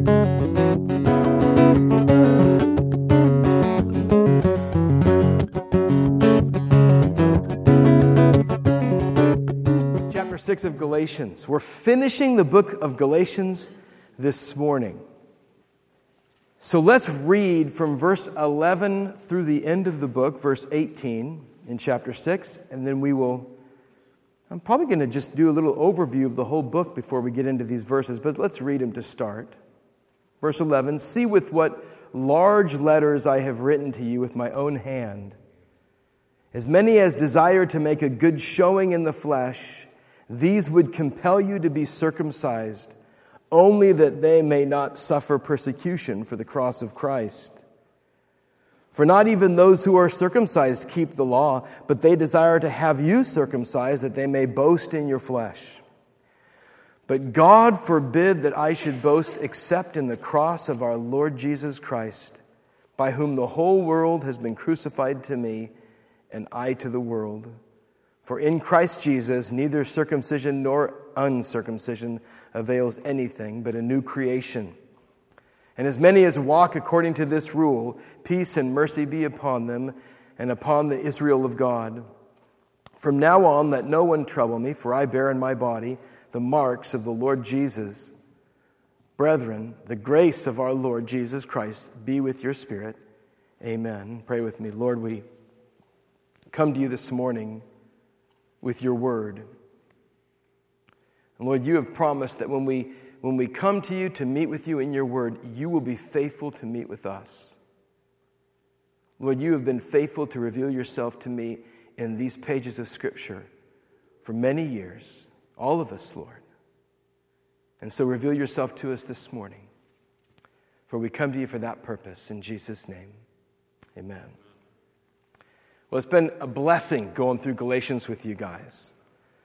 Chapter 6 of Galatians. We're finishing the book of Galatians this morning. So let's read from verse 11 through the end of the book, verse 18 in chapter 6, and then I'm probably going to just do a little overview of the whole book before we get into these verses, but let's read them to start. Verse 11, "See with what large letters I have written to you with my own hand. As many as desire to make a good showing in the flesh, these would compel you to be circumcised, only that they may not suffer persecution for the cross of Christ. For not even those who are circumcised keep the law, but they desire to have you circumcised, that they may boast in your flesh. But God forbid that I should boast except in the cross of our Lord Jesus Christ, by whom the whole world has been crucified to me, and I to the world. For in Christ Jesus neither circumcision nor uncircumcision avails anything, but a new creation. And as many as walk according to this rule, peace and mercy be upon them and upon the Israel of God. From now on, let no one trouble me, for I bear in my body the marks of the Lord Jesus. Brethren, the grace of our Lord Jesus Christ be with your spirit. Amen." Pray with me. Lord, we come to you this morning with your word. And Lord, you have promised that when we come to you to meet with you in your word, you will be faithful to meet with us. Lord, you have been faithful to reveal yourself to me in these pages of Scripture for many years, all of us, Lord. And so reveal yourself to us this morning, for we come to you for that purpose. In Jesus' name, amen. Well, it's been a blessing going through Galatians with you guys.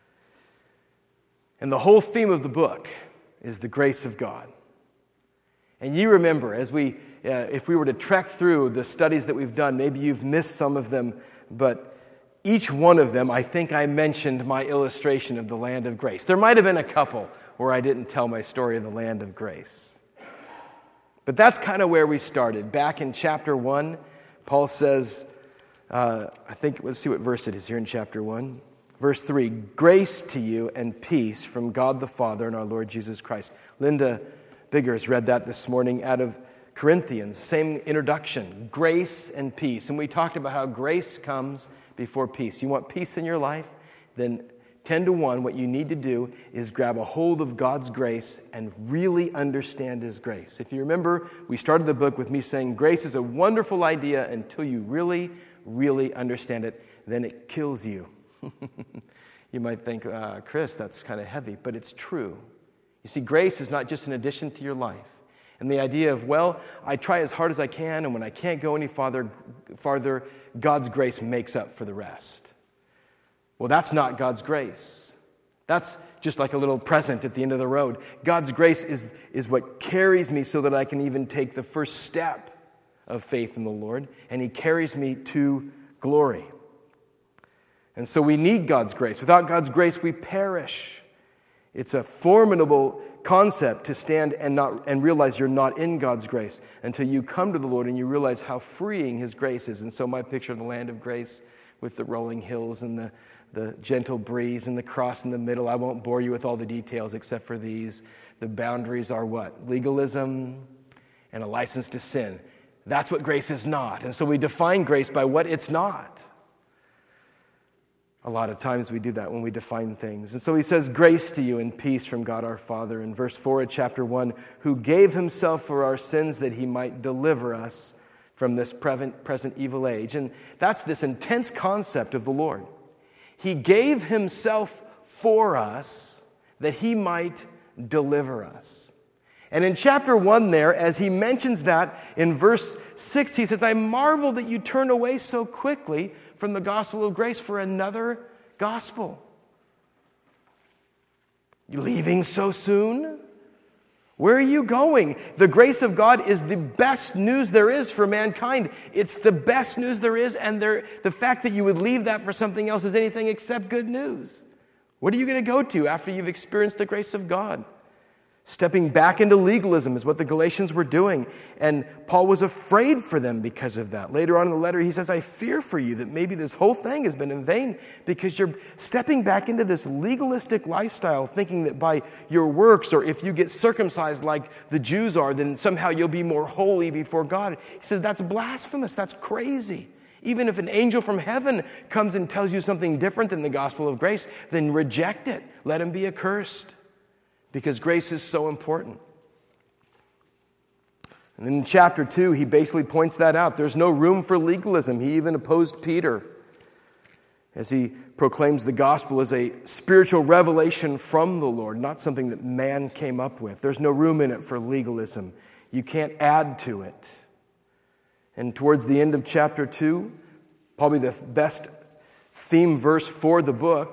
And the whole theme of the book is the grace of God. And you remember, as if we were to trek through the studies that we've done, maybe you've missed some of them, but each one of them, I think I mentioned my illustration of the land of grace. There might have been a couple where I didn't tell my story of the land of grace. But that's kind of where we started. Back in chapter 1, Paul says, let's see what verse it is here in chapter 1. Verse 3, "Grace to you and peace from God the Father and our Lord Jesus Christ." Linda Biggers read that this morning out of Corinthians. Same introduction, grace and peace. And we talked about how grace comes before peace. You want peace in your life? Then 10 to 1, what you need to do is grab a hold of God's grace and really understand His grace. If you remember, we started the book with me saying grace is a wonderful idea until you really, really understand it. Then it kills you. You might think, Chris, that's kind of heavy, but it's true. You see, grace is not just an addition to your life. And the idea of, well, I try as hard as I can, and when I can't go any farther, God's grace makes up for the rest. Well, that's not God's grace. That's just like a little present at the end of the road. God's grace is what carries me so that I can even take the first step of faith in the Lord, and He carries me to glory. And so we need God's grace. Without God's grace, we perish. It's a formidable concept to stand and realize you're not in God's grace until you come to the Lord and you realize how freeing His grace is. And so my picture of the land of grace with the rolling hills and the gentle breeze and the cross in the middle, I won't bore you with all the details except for these. The boundaries are what? Legalism and a license to sin. That's what grace is not. And so we define grace by what it's not. A lot of times we do that when we define things. And so he says, "Grace to you and peace from God our Father," in verse 4 of chapter 1, "who gave Himself for our sins that He might deliver us from this present evil age." And that's this intense concept of the Lord. He gave Himself for us that He might deliver us. And in chapter 1 there, as he mentions that, in verse 6, he says, "I marvel that you turn away so quickly from the gospel of grace for another gospel." You leaving so soon? Where are you going? The grace of God is the best news there is for mankind. It's the best news there is, and the fact that you would leave that for something else is anything except good news. What are you going to go to after you've experienced the grace of God? Stepping back into legalism is what the Galatians were doing. And Paul was afraid for them because of that. Later on in the letter, he says, I fear for you that maybe this whole thing has been in vain because you're stepping back into this legalistic lifestyle, thinking that by your works, or if you get circumcised like the Jews are, then somehow you'll be more holy before God. He says, that's blasphemous. That's crazy. Even if an angel from heaven comes and tells you something different than the gospel of grace, then reject it. Let him be accursed. Because grace is so important. And then in chapter 2, he basically points that out. There's no room for legalism. He even opposed Peter as he proclaims the gospel as a spiritual revelation from the Lord, not something that man came up with. There's no room in it for legalism. You can't add to it. And towards the end of chapter 2, probably the best theme verse for the book,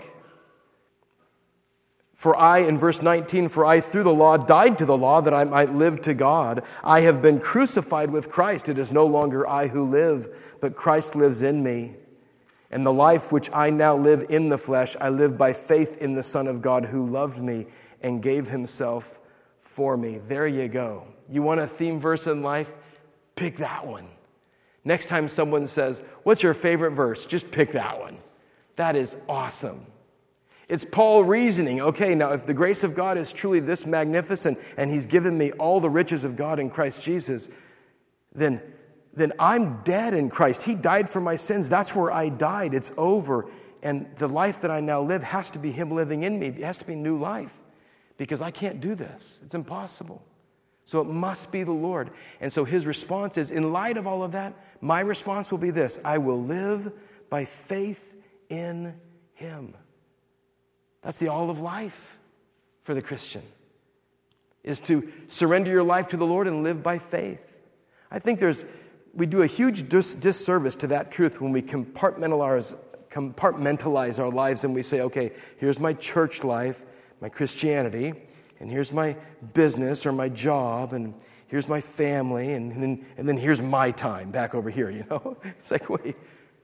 in verse 19, for I through the law died to the law that I might live to God. I have been crucified with Christ. It is no longer I who live, but Christ lives in me. And the life which I now live in the flesh, I live by faith in the Son of God who loved me and gave himself for me. There you go. You want a theme verse in life? Pick that one. Next time someone says, what's your favorite verse? Just pick that one. That is awesome. It's Paul reasoning, okay, now if the grace of God is truly this magnificent and he's given me all the riches of God in Christ Jesus, then I'm dead in Christ. He died for my sins. That's where I died. It's over. And the life that I now live has to be him living in me. It has to be new life because I can't do this. It's impossible. So it must be the Lord. And so his response is, in light of all of that, my response will be this: I will live by faith in him. That's the all of life for the Christian, is to surrender your life to the Lord and live by faith. I think we do a huge disservice to that truth when we compartmentalize our lives and we say, okay, here's my church life, my Christianity, and here's my business or my job, and here's my family, and then here's my time back over here, you know? It's like, wait,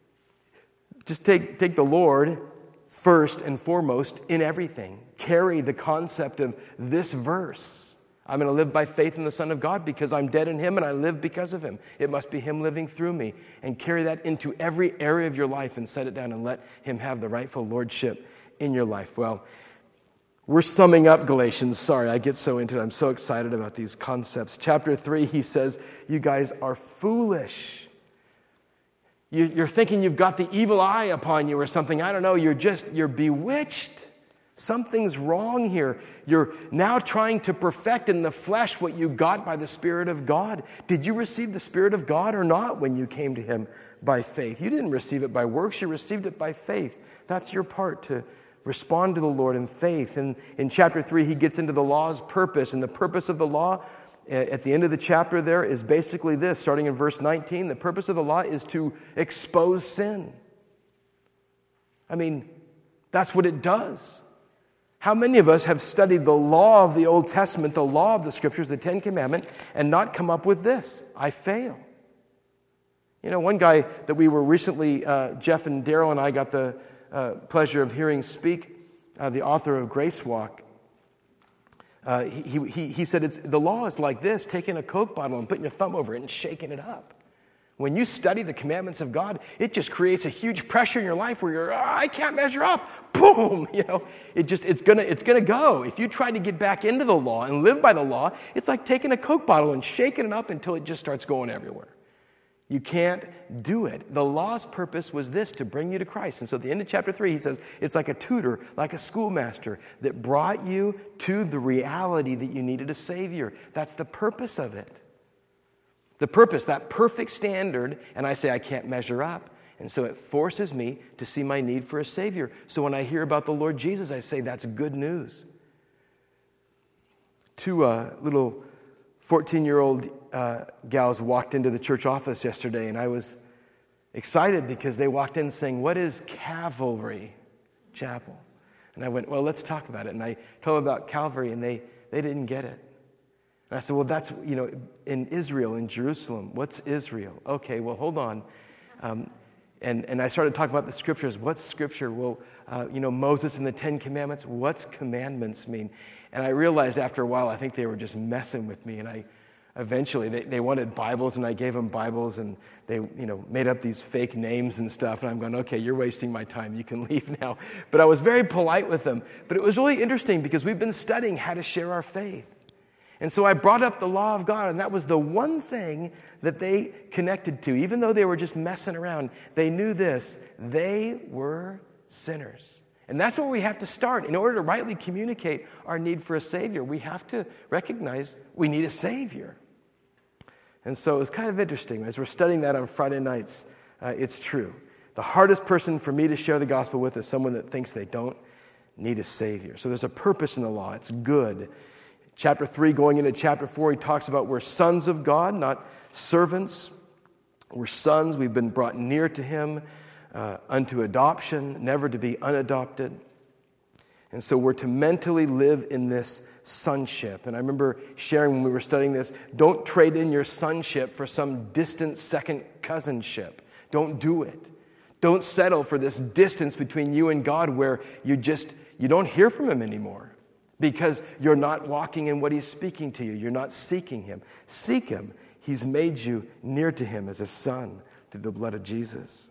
just take the Lord first and foremost in everything. Carry the concept of this verse. I'm going to live by faith in the Son of God because I'm dead in him and I live because of him. It must be him living through me. And carry that into every area of your life and set it down and let him have the rightful lordship in your life. Well, we're summing up Galatians. Sorry, I get so into it. I'm so excited about these concepts. Chapter 3, he says, you guys are foolish. You're thinking you've got the evil eye upon you or something. I don't know. You're bewitched. Something's wrong here. You're now trying to perfect in the flesh what you got by the Spirit of God. Did you receive the Spirit of God or not when you came to him by faith? You didn't receive it by works. You received it by faith. That's your part, to respond to the Lord in faith. And in chapter 3, he gets into the law's purpose. And the purpose of the law at the end of the chapter there is basically this, starting in verse 19. The purpose of the law is to expose sin. I mean, that's what it does. How many of us have studied the law of the Old Testament, the law of the Scriptures, the Ten Commandments, and not come up with this? I fail. You know, one guy that we were recently, Jeff and Daryl and I got the pleasure of hearing speak, the author of Grace Walk. He said the law is like this: taking a Coke bottle and putting your thumb over it and shaking it up. When you study the commandments of God, it just creates a huge pressure in your life where I can't measure up. Boom! You know, it's gonna go. If you try to get back into the law and live by the law, it's like taking a Coke bottle and shaking it up until it just starts going everywhere. You can't do it. The law's purpose was this: to bring you to Christ. And so at the end of chapter 3, he says, it's like a tutor, like a schoolmaster that brought you to the reality that you needed a Savior. That's the purpose of it. The purpose, that perfect standard, and I say I can't measure up. And so it forces me to see my need for a Savior. So when I hear about the Lord Jesus, I say that's good news. Two little 14-year-old gals walked into the church office yesterday, and I was excited because they walked in saying, "What is Calvary Chapel?" And I went, "Well, let's talk about it." And I told them about Calvary, and they didn't get it. And I said, "Well, that's, in Israel, in Jerusalem. What's Israel?" "Okay, well, hold on." And I started talking about the Scriptures. What's Scripture? Well, Moses and the Ten Commandments. What's commandments mean? And I realized after a while, I think they were just messing with me. And eventually, they wanted Bibles, and I gave them Bibles, and they made up these fake names and stuff. And I'm going, okay, you're wasting my time. You can leave now. But I was very polite with them. But it was really interesting because we've been studying how to share our faith. And so I brought up the law of God, and that was the one thing that they connected to. Even though they were just messing around, they knew this: they were sinners. And that's where we have to start. In order to rightly communicate our need for a Savior, we have to recognize we need a Savior. And so it's kind of interesting. As we're studying that on Friday nights, it's true. The hardest person for me to share the gospel with is someone that thinks they don't need a Savior. So there's a purpose in the law. It's good. Chapter 3, going into chapter 4, he talks about we're sons of God, not servants. We're sons. We've been brought near to him. Unto adoption, never to be unadopted. And so we're to mentally live in this sonship. And I remember sharing when we were studying this, don't trade in your sonship for some distant second cousinship. Don't do it. Don't settle for this distance between you and God where you don't hear from him anymore because you're not walking in what he's speaking to you. You're not seeking him. Seek him. He's made you near to him as a son through the blood of Jesus.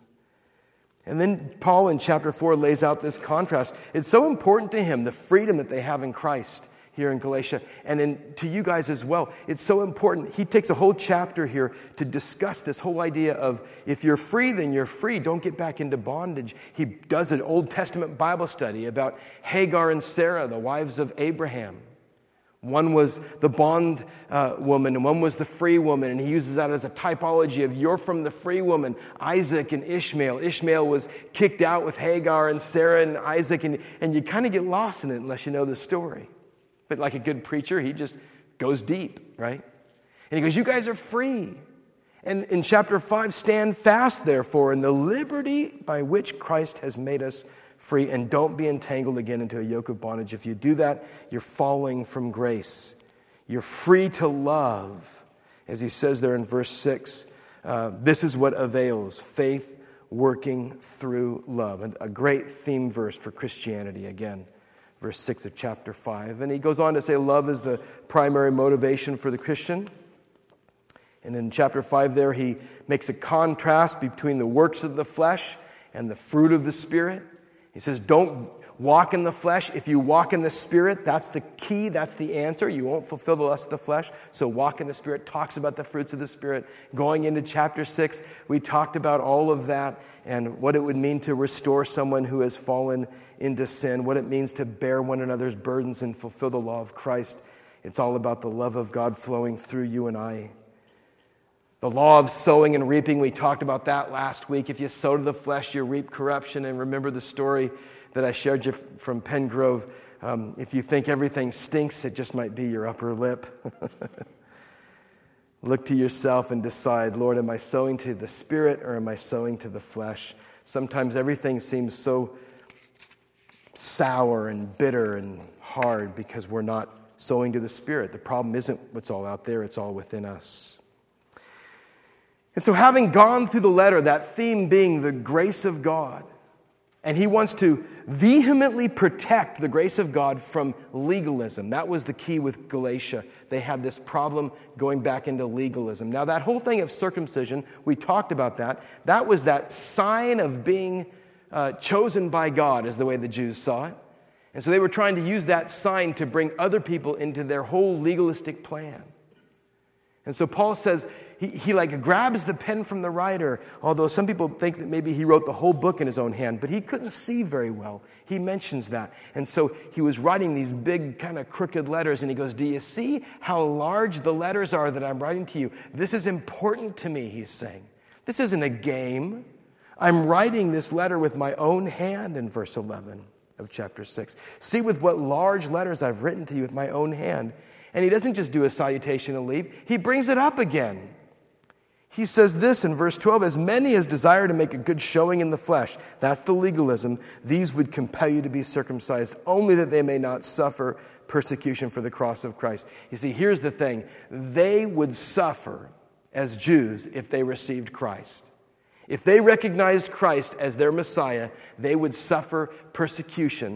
And then Paul in chapter 4 lays out this contrast. It's so important to him, the freedom that they have in Christ here in Galatia, and to you guys as well. It's so important. He takes a whole chapter here to discuss this whole idea of if you're free, then you're free. Don't get back into bondage. He does an Old Testament Bible study about Hagar and Sarah, the wives of Abraham. One was the bond woman, and one was the free woman, and he uses that as a typology of you're from the free woman, Isaac and Ishmael. Ishmael was kicked out with Hagar and Sarah and Isaac, and you kind of get lost in it unless you know the story. But like a good preacher, he just goes deep, right? And he goes, you guys are free. And in chapter 5, stand fast, therefore, in the liberty by which Christ has made us free, and don't be entangled again into a yoke of bondage. If you do that, you're falling from grace. You're free to love. As he says there in verse 6, this is what avails, faith working through love. And a great theme verse for Christianity, again, verse 6 of chapter 5. And he goes on to say love is the primary motivation for the Christian. And in chapter 5 there, he makes a contrast between the works of the flesh and the fruit of the Spirit. He says, don't walk in the flesh. If you walk in the Spirit, that's the key, that's the answer. You won't fulfill the lust of the flesh. So walk in the Spirit talks about the fruits of the Spirit. Going into chapter 6, we talked about all of that and what it would mean to restore someone who has fallen into sin, what it means to bear one another's burdens and fulfill the law of Christ. It's all about the love of God flowing through you and I. The law of sowing and reaping, we talked about that last week. If you sow to the flesh, you reap corruption. And remember the story that I shared you from Pen Grove. If you think everything stinks, it just might be your upper lip. Look to yourself and decide, Lord, am I sowing to the Spirit or am I sowing to the flesh? Sometimes everything seems so sour and bitter and hard because we're not sowing to the Spirit. The problem isn't what's all out there, it's all within us. And so having gone through the letter, that theme being the grace of God, and he wants to vehemently protect the grace of God from legalism. That was the key with Galatia. They had this problem going back into legalism. Now that whole thing of circumcision, we talked about that. That was that sign of being chosen by God, is the way the Jews saw it. And so they were trying to use that sign to bring other people into their whole legalistic plan. And so Paul says, he grabs the pen from the writer, although some people think that maybe he wrote the whole book in his own hand, but he couldn't see very well. He mentions that. And so he was writing these big kind of crooked letters, and he goes, do you see how large the letters are that I'm writing to you? This is important to me, he's saying. This isn't a game. I'm writing this letter with my own hand in verse 11 of chapter 6. See with what large letters I've written to you with my own hand. And he doesn't just do a salutation and leave. He brings it up again. He says this in verse 12, as many as desire to make a good showing in the flesh, that's the legalism, these would compel you to be circumcised, only that they may not suffer persecution for the cross of Christ. You see, here's the thing. They would suffer as Jews if they received Christ. If they recognized Christ as their Messiah, they would suffer persecution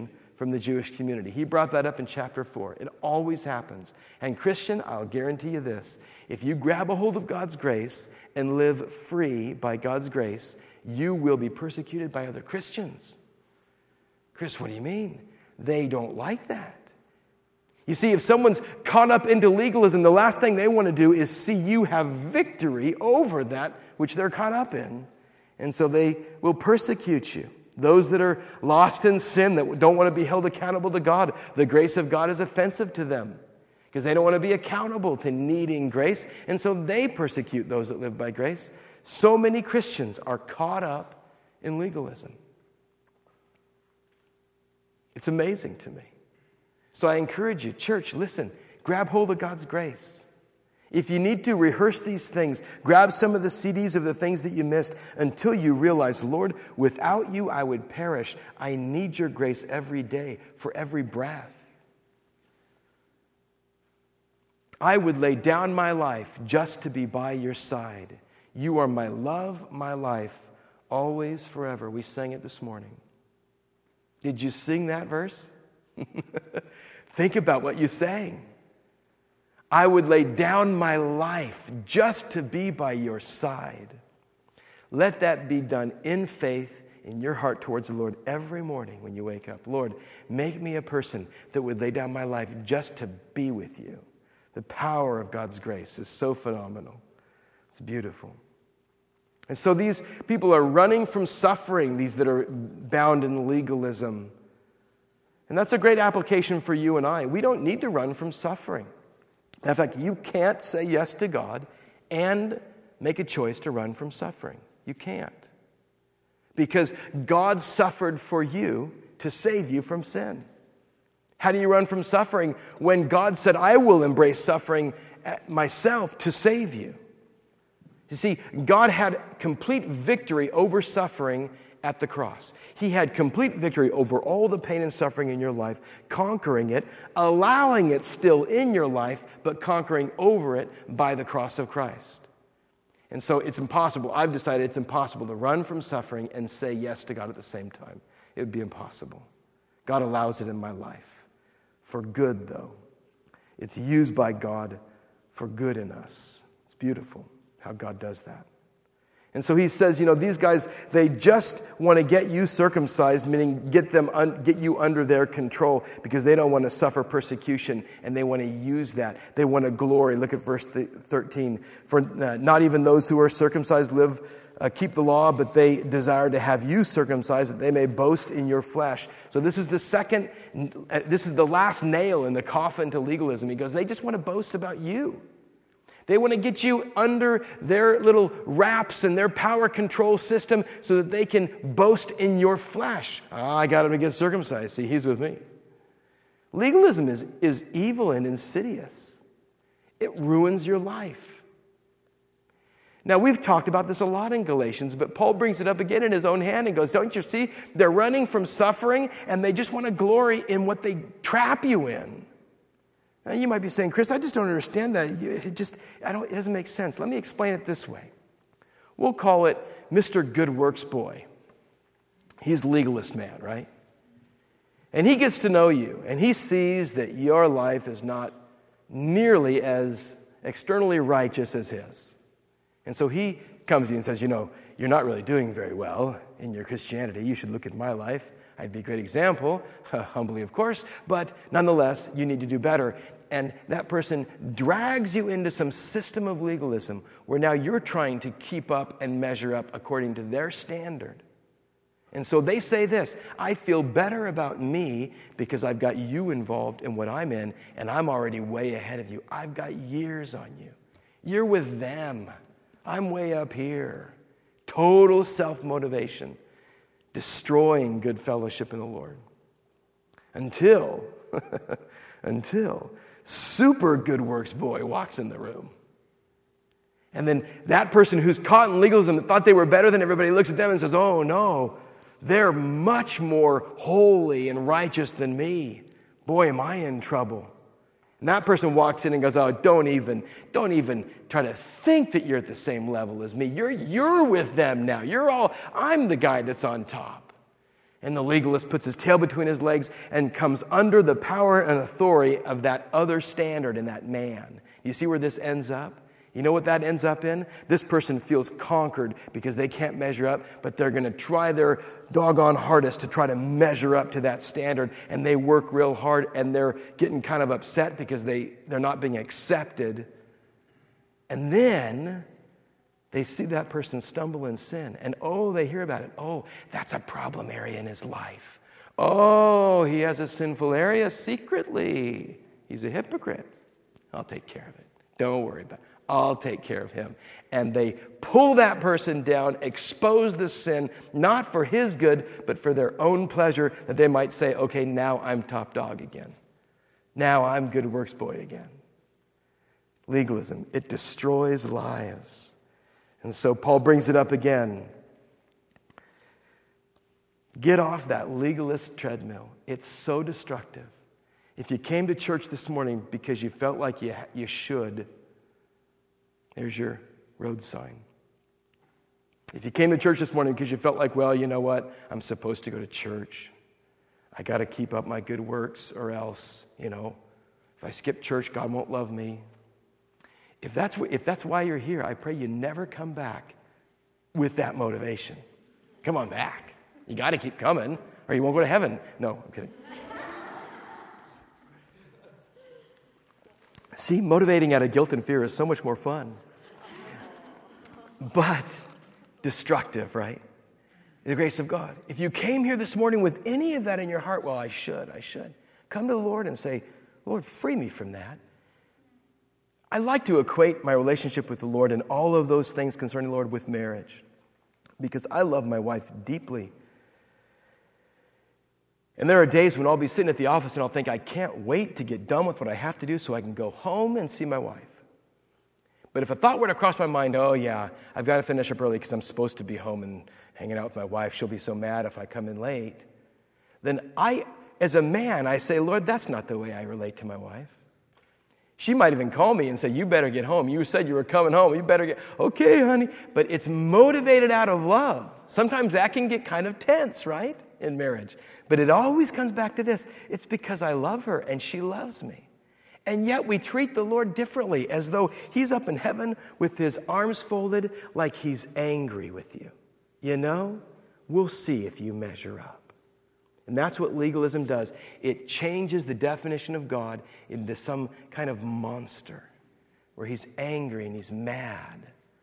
from the Jewish community. He brought that up in chapter 4. It always happens. And Christian, I'll guarantee you this. If you grab a hold of God's grace and live free by God's grace, you will be persecuted by other Christians. Chris, what do you mean? They don't like that. You see, if someone's caught up into legalism, the last thing they want to do is see you have victory over that which they're caught up in. And so they will persecute you. Those that are lost in sin, that don't want to be held accountable to God, the grace of God is offensive to them because they don't want to be accountable to needing grace. And so they persecute those that live by grace. So many Christians are caught up in legalism. It's amazing to me. So I encourage you, church, listen, grab hold of God's grace. If you need to rehearse these things, grab some of the CDs of the things that you missed until you realize, Lord, without you I would perish. I need your grace every day for every breath. I would lay down my life just to be by your side. You are my love, my life, always, forever. We sang it this morning. Did you sing that verse? Think about what you sang. I would lay down my life just to be by your side. Let that be done in faith in your heart towards the Lord every morning when you wake up. Lord, make me a person that would lay down my life just to be with you. The power of God's grace is so phenomenal. It's beautiful. And so these people are running from suffering, these that are bound in legalism. And that's a great application for you and I. We don't need to run from suffering. In fact, you can't say yes to God and make a choice to run from suffering. You can't. Because God suffered for you to save you from sin. How do you run from suffering when God said, I will embrace suffering myself to save you? You see, God had complete victory over suffering at the cross. He had complete victory over all the pain and suffering in your life, conquering it, allowing it still in your life, but conquering over it by the cross of Christ. And so it's impossible. I've decided it's impossible to run from suffering and say yes to God at the same time. It would be impossible. God allows it in my life. For good, though. It's used by God for good in us. It's beautiful how God does that. And so he says, these guys, they just want to get you circumcised, meaning get you under their control because they don't want to suffer persecution and they want to use that. They want to glory. Look at verse 13. For not even those who are circumcised keep the law, but they desire to have you circumcised that they may boast in your flesh. So this is the last nail in the coffin to legalism. He goes, they just want to boast about you. They want to get you under their little wraps and their power control system so that they can boast in your flesh. I got him to get circumcised. See, he's with me. Legalism is evil and insidious. It ruins your life. Now, we've talked about this a lot in Galatians, but Paul brings it up again in his own hand and goes, don't you see? They're running from suffering and they just want to glory in what they trap you in. Now, you might be saying, Chris, I just don't understand that. It doesn't make sense. Let me explain it this way. We'll call it Mr. Good Works Boy. He's legalist man, right? And he gets to know you, and he sees that your life is not nearly as externally righteous as his. And so he comes to you and says, you're not really doing very well in your Christianity. You should look at my life. I'd be a great example, humbly, of course, but nonetheless, you need to do better. And that person drags you into some system of legalism where now you're trying to keep up and measure up according to their standard. And so they say this, I feel better about me because I've got you involved in what I'm in, and I'm already way ahead of you. I've got years on you. You're with them. I'm way up here. Total self-motivation. Destroying good fellowship in the Lord. Until super good works boy walks in the room. And then that person who's caught in legalism and thought they were better than everybody looks at them and says, oh no, they're much more holy and righteous than me. Boy, am I in trouble. And that person walks in and goes, oh, don't even try to think that you're at the same level as me. You're with them now. I'm the guy that's on top. And the legalist puts his tail between his legs and comes under the power and authority of that other standard and that man. You see where this ends up? You know what that ends up in? This person feels conquered because they can't measure up, but they're going to try their doggone hardest to try to measure up to that standard, and they work real hard, and they're getting kind of upset because they're not being accepted. And then they see that person stumble in sin, and they hear about it. Oh, that's a problem area in his life. Oh, he has a sinful area secretly. He's a hypocrite. I'll take care of it. Don't worry about it. I'll take care of him. And they pull that person down, expose the sin, not for his good, but for their own pleasure, that they might say, okay, now I'm top dog again. Now I'm good works boy again. Legalism, it destroys lives. And so Paul brings it up again. Get off that legalist treadmill. It's so destructive. If you came to church this morning because you felt like you should, there's your road sign. If you came to church this morning because you felt like, well, you know what? I'm supposed to go to church. I got to keep up my good works or else, if I skip church, God won't love me. If that's why you're here, I pray you never come back with that motivation. Come on back. You got to keep coming or you won't go to heaven. No, I'm kidding. See, motivating out of guilt and fear is so much more fun. But destructive, right? The grace of God. If you came here this morning with any of that in your heart, well, I should. Come to the Lord and say, Lord, free me from that. I like to equate my relationship with the Lord and all of those things concerning the Lord with marriage, because I love my wife deeply. And there are days when I'll be sitting at the office and I'll think, I can't wait to get done with what I have to do so I can go home and see my wife. But if a thought were to cross my mind, oh yeah, I've got to finish up early because I'm supposed to be home and hanging out with my wife. She'll be so mad if I come in late. Then as a man, I say, Lord, that's not the way I relate to my wife. She might even call me and say, you better get home. You said you were coming home. You better get, okay, honey. But it's motivated out of love. Sometimes that can get kind of tense, right, in marriage. But it always comes back to this. It's because I love her and she loves me. And yet we treat the Lord differently, as though he's up in heaven with his arms folded like he's angry with you. We'll see if you measure up. And that's what legalism does. It changes the definition of God into some kind of monster where he's angry and he's mad.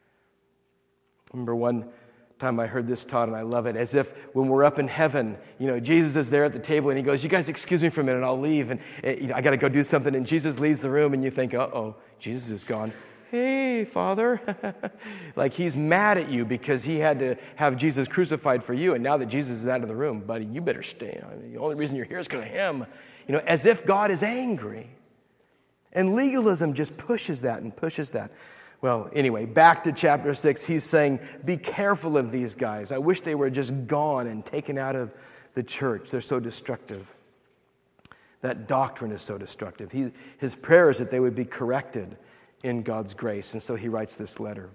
I remember one time I heard this taught, and I love it, as if when we're up in heaven, Jesus is there at the table and he goes, you guys excuse me for a minute, I'll leave, and I got to go do something, and Jesus leaves the room, and you think, uh-oh, Jesus is gone. Hey, Father. Like he's mad at you because he had to have Jesus crucified for you, and now that Jesus is out of the room, buddy, you better stay. The only reason you're here is because of him. As if God is angry. And legalism just pushes that and pushes that. Well, anyway, back to chapter 6, he's saying, be careful of these guys. I wish they were just gone and taken out of the church. They're so destructive. That doctrine is so destructive. His prayer is that they would be corrected in God's grace. And so he writes this letter.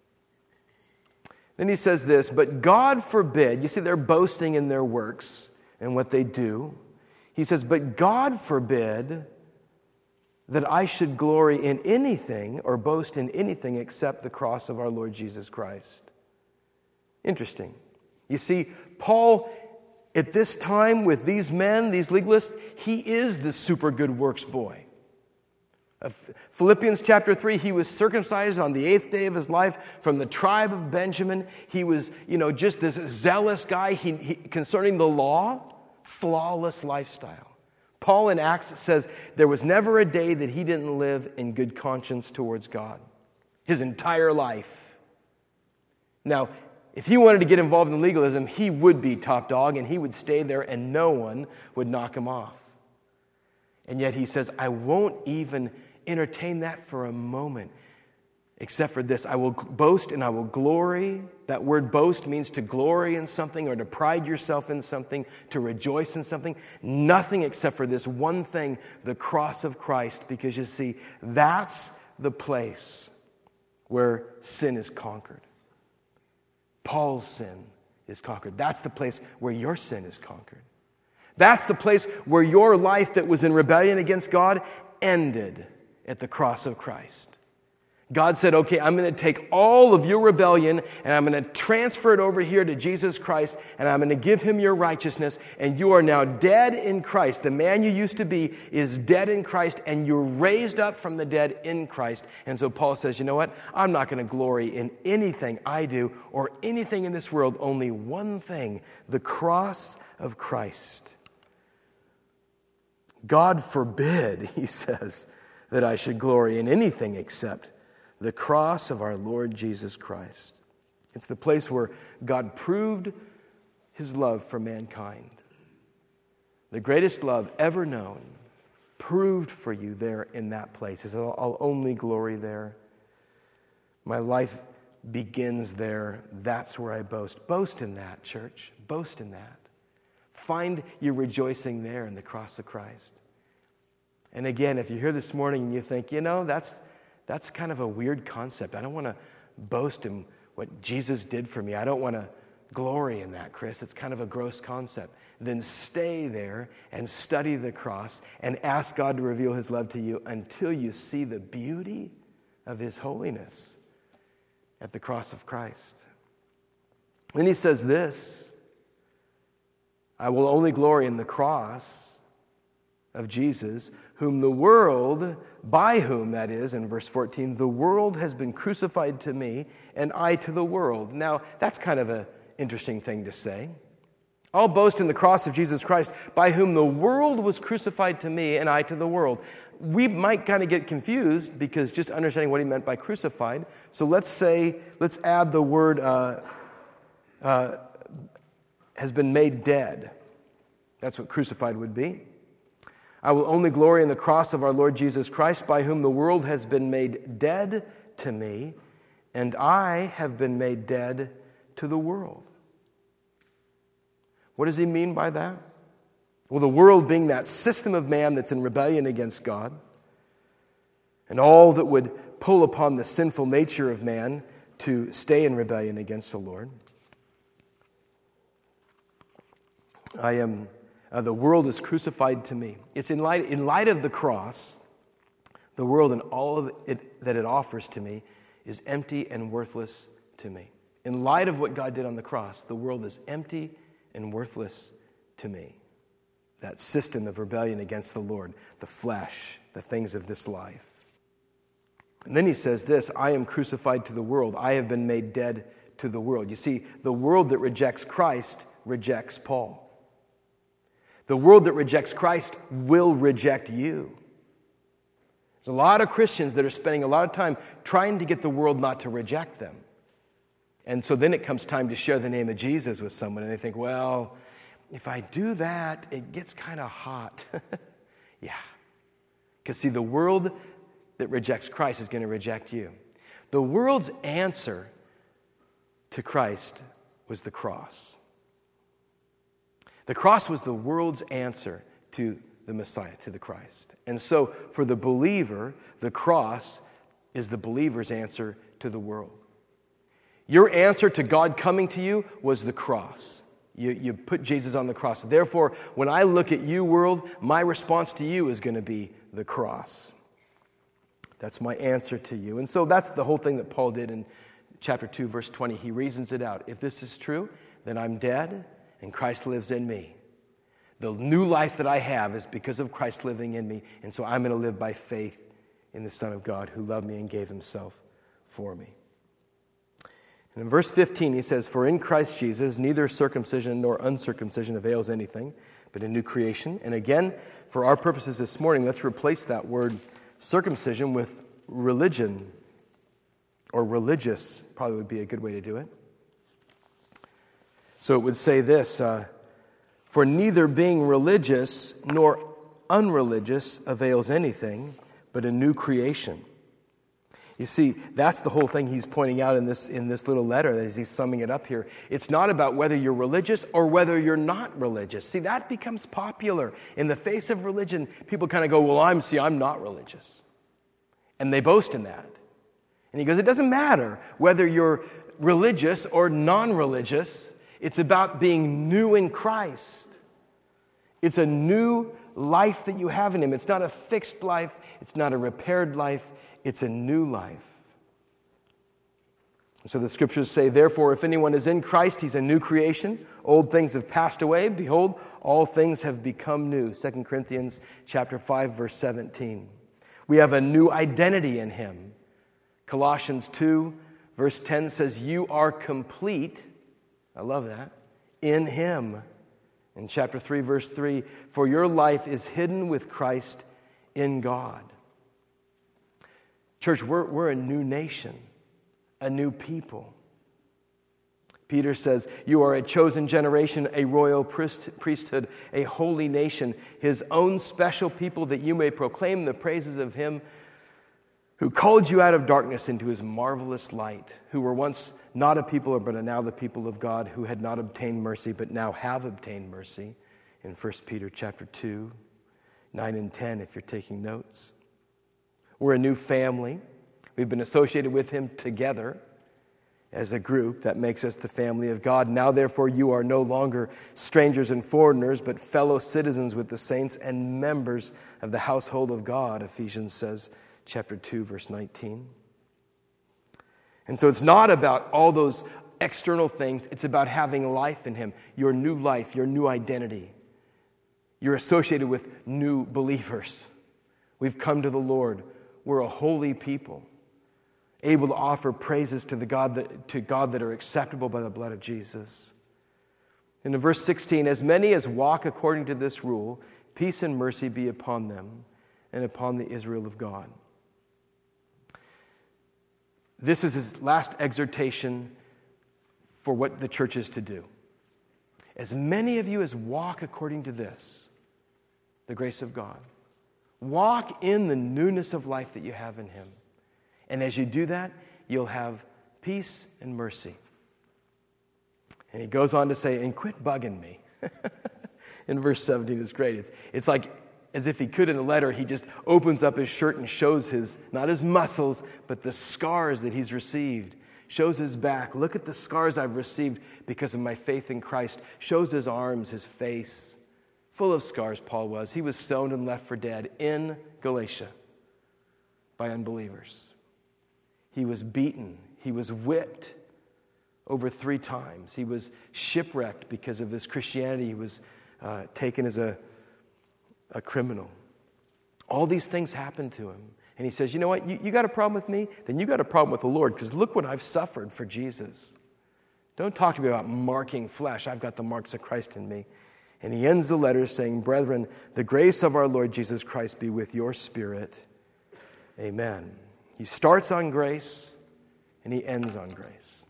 Then he says this, but God forbid, you see, they're boasting in their works and what they do. He says, but God forbid that I should glory in anything or boast in anything except the cross of our Lord Jesus Christ. Interesting. You see, Paul, at this time with these men, these legalists, he is the super good works boy. Philippians chapter 3, he was circumcised on the 8th day of his life from the tribe of Benjamin. He was, just this zealous guy concerning the law, flawless lifestyle. Paul in Acts says there was never a day that he didn't live in good conscience towards God. His entire life. Now, if he wanted to get involved in legalism, he would be top dog and he would stay there and no one would knock him off. And yet he says, I won't even entertain that for a moment, except for this. I will boast and I will glory. That word boast means to glory in something or to pride yourself in something, to rejoice in something. Nothing except for this one thing, the cross of Christ, because you see, that's the place where sin is conquered. Paul's sin is conquered. That's the place where your sin is conquered. That's the place where your life that was in rebellion against God ended at the cross of Christ. God said, okay, I'm going to take all of your rebellion and I'm going to transfer it over here to Jesus Christ and I'm going to give him your righteousness, and you are now dead in Christ. The man you used to be is dead in Christ, and you're raised up from the dead in Christ. And so Paul says, you know what? I'm not going to glory in anything I do or anything in this world, only one thing, the cross of Christ. God forbid, he says, that I should glory in anything except the cross of our Lord Jesus Christ. It's the place where God proved his love for mankind. The greatest love ever known, proved for you there in that place. He said, I'll only glory there. My life begins there. That's where I boast. Boast in that, church. Boast in that. Find your rejoicing there in the cross of Christ. And again, if you're here this morning and you think, that's kind of a weird concept. I don't want to boast in what Jesus did for me. I don't want to glory in that, Chris. It's kind of a gross concept. Then stay there and study the cross and ask God to reveal his love to you until you see the beauty of his holiness at the cross of Christ. Then he says this, I will only glory in the cross of Jesus, whom the world, by whom, that is, in verse 14, the world has been crucified to me, and I to the world. Now, that's kind of an interesting thing to say. I'll boast in the cross of Jesus Christ, by whom the world was crucified to me, and I to the world. We might kind of get confused, because just understanding what he meant by crucified. So let's add the word has been made dead. That's what crucified would be. I will only glory in the cross of our Lord Jesus Christ, by whom the world has been made dead to me, and I have been made dead to the world. What does he mean by that? Well, the world being that system of man that's in rebellion against God, and all that would pull upon the sinful nature of man to stay in rebellion against the Lord. The world is crucified to me. It's in light of the cross, the world and all of it that it offers to me is empty and worthless to me. In light of what God did on the cross, the world is empty and worthless to me. That system of rebellion against the Lord, the flesh, the things of this life. And then he says this, I am crucified to the world. I have been made dead to the world. You see, the world that rejects Christ rejects Paul. The world that rejects Christ will reject you. There's a lot of Christians that are spending a lot of time trying to get the world not to reject them. And so then it comes time to share the name of Jesus with someone, and they think, well, if I do that, it gets kind of hot. Yeah. Because see, the world that rejects Christ is going to reject you. The world's answer to Christ was the cross. The cross was the world's answer to the Messiah, to the Christ. And so for the believer, the cross is the believer's answer to the world. Your answer to God coming to you was the cross. You put Jesus on the cross. Therefore, when I look at you, world, my response to you is going to be the cross. That's my answer to you. And so that's the whole thing that Paul did in chapter 2, verse 20. He reasons it out. If this is true, then I'm dead, and Christ lives in me. The new life that I have is because of Christ living in me, and so I'm going to live by faith in the Son of God who loved me and gave himself for me. And in verse 15 he says, for in Christ Jesus neither circumcision nor uncircumcision avails anything, but a new creation. And again, for our purposes this morning, let's replace that word circumcision with religion, or religious, probably would be a good way to do it. So it would say this, for neither being religious nor unreligious avails anything, but a new creation. You see, that's the whole thing he's pointing out in this little letter as he's summing it up here. It's not about whether you're religious or whether you're not religious. See, that becomes popular. In the face of religion, people kind of go, well, I'm not religious. And they boast in that. And he goes, it doesn't matter whether you're religious or non-religious. It's about being new in Christ. It's a new life that you have in Him. It's not a fixed life. It's not a repaired life. It's a new life. So the scriptures say, therefore, if anyone is in Christ, he's a new creation. Old things have passed away. Behold, all things have become new. 2 Corinthians chapter 5, verse 17. We have a new identity in Him. Colossians 2, verse 10 says, you are complete. I love that. In Him. In chapter 3, verse 3, for your life is hidden with Christ in God. Church, we're a new nation, a new people. Peter says, you are a chosen generation, a royal priesthood, a holy nation, His own special people, that you may proclaim the praises of Him who called you out of darkness into His marvelous light, who were once not a people, but are now the people of God, who had not obtained mercy, but now have obtained mercy. In 1 Peter chapter 2, 9 and 10, if you're taking notes. We're a new family. We've been associated with Him together as a group. That makes us the family of God. Now, therefore, you are no longer strangers and foreigners, but fellow citizens with the saints and members of the household of God, Ephesians says, chapter 2, verse 19. And so it's not about all those external things. It's about having life in Him, your new life, your new identity. You're associated with new believers. We've come to the Lord. We're a holy people, able to offer praises to God that are acceptable by the blood of Jesus. And in verse 16, as many as walk according to this rule, peace and mercy be upon them and upon the Israel of God. This is his last exhortation for what the church is to do. As many of you as walk according to this, the grace of God, walk in the newness of life that you have in Him. And as you do that, you'll have peace and mercy. And he goes on to say, and quit bugging me. In verse 17, it's great. It's like as if he could in the letter, he just opens up his shirt and shows not his muscles, but the scars that he's received. Shows his back. Look at the scars I've received because of my faith in Christ. Shows his arms, his face. Full of scars, Paul was. He was stoned and left for dead in Galatia by unbelievers. He was beaten. He was whipped over 3 times. He was shipwrecked because of his Christianity. He was taken as a criminal. All these things happened to him. And he says, you know what? You got a problem with me? Then you got a problem with the Lord, because look what I've suffered for Jesus. Don't talk to me about marking flesh. I've got the marks of Christ in me. And he ends the letter saying, brethren, the grace of our Lord Jesus Christ be with your spirit. Amen. He starts on grace and he ends on grace.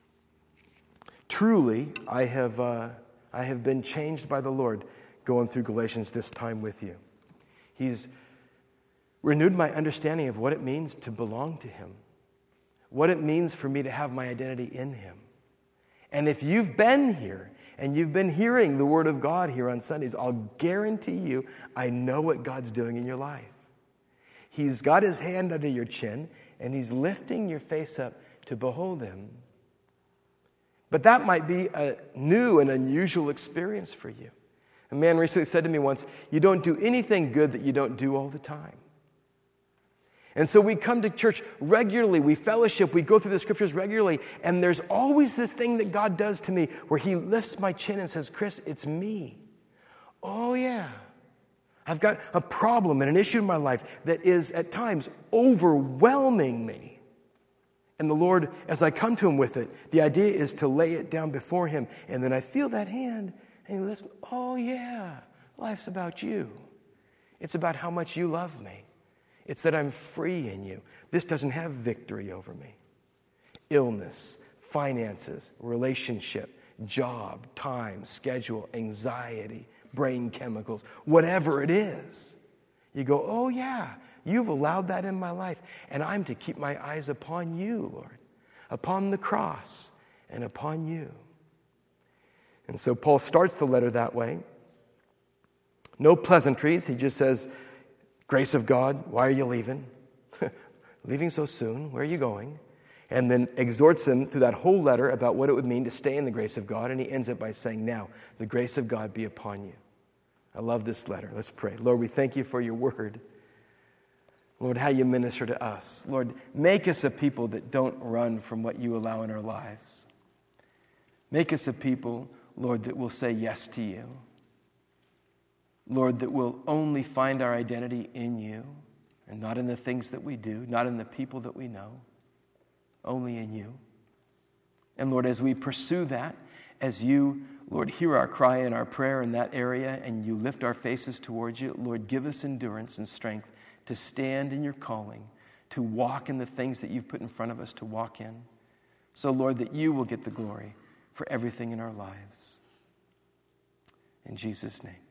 Truly, I have been changed by the Lord going through Galatians this time with you. He's renewed my understanding of what it means to belong to Him, what it means for me to have my identity in Him. And if you've been here and you've been hearing the Word of God here on Sundays, I'll guarantee you, I know what God's doing in your life. He's got His hand under your chin, and He's lifting your face up to behold Him. But that might be a new and unusual experience for you. A man recently said to me once, you don't do anything good that you don't do all the time. And so we come to church regularly, we fellowship, we go through the scriptures regularly, and there's always this thing that God does to me where He lifts my chin and says, Chris, it's me. Oh yeah, I've got a problem and an issue in my life that is at times overwhelming me. And the Lord, as I come to Him with it, the idea is to lay it down before Him, and then I feel that hand, and He lifts me. Oh yeah, life's about you. It's about how much you love me. It's that I'm free in you. This doesn't have victory over me. Illness, finances, relationship, job, time, schedule, anxiety, brain chemicals, whatever it is. You go, oh yeah, you've allowed that in my life, and I'm to keep my eyes upon you, Lord, upon the cross and upon you. And so Paul starts the letter that way. No pleasantries. He just says, grace of God, why are you leaving? Leaving so soon? Where are you going? and then exhorts them through that whole letter about what it would mean to stay in the grace of God. And he ends it by saying, now, the grace of God be upon you. I love this letter. Let's pray. Lord, we thank you for your word. Lord, how you minister to us. Lord, make us a people that don't run from what you allow in our lives. Make us a people, Lord, that will say yes to you. Lord, that will only find our identity in you and not in the things that we do, not in the people that we know, only in you. And Lord, as we pursue that, as you, Lord, hear our cry and our prayer in that area and you lift our faces towards you, Lord, give us endurance and strength to stand in your calling, to walk in the things that you've put in front of us to walk in. So, Lord, that you will get the glory for everything in our lives. In Jesus' name.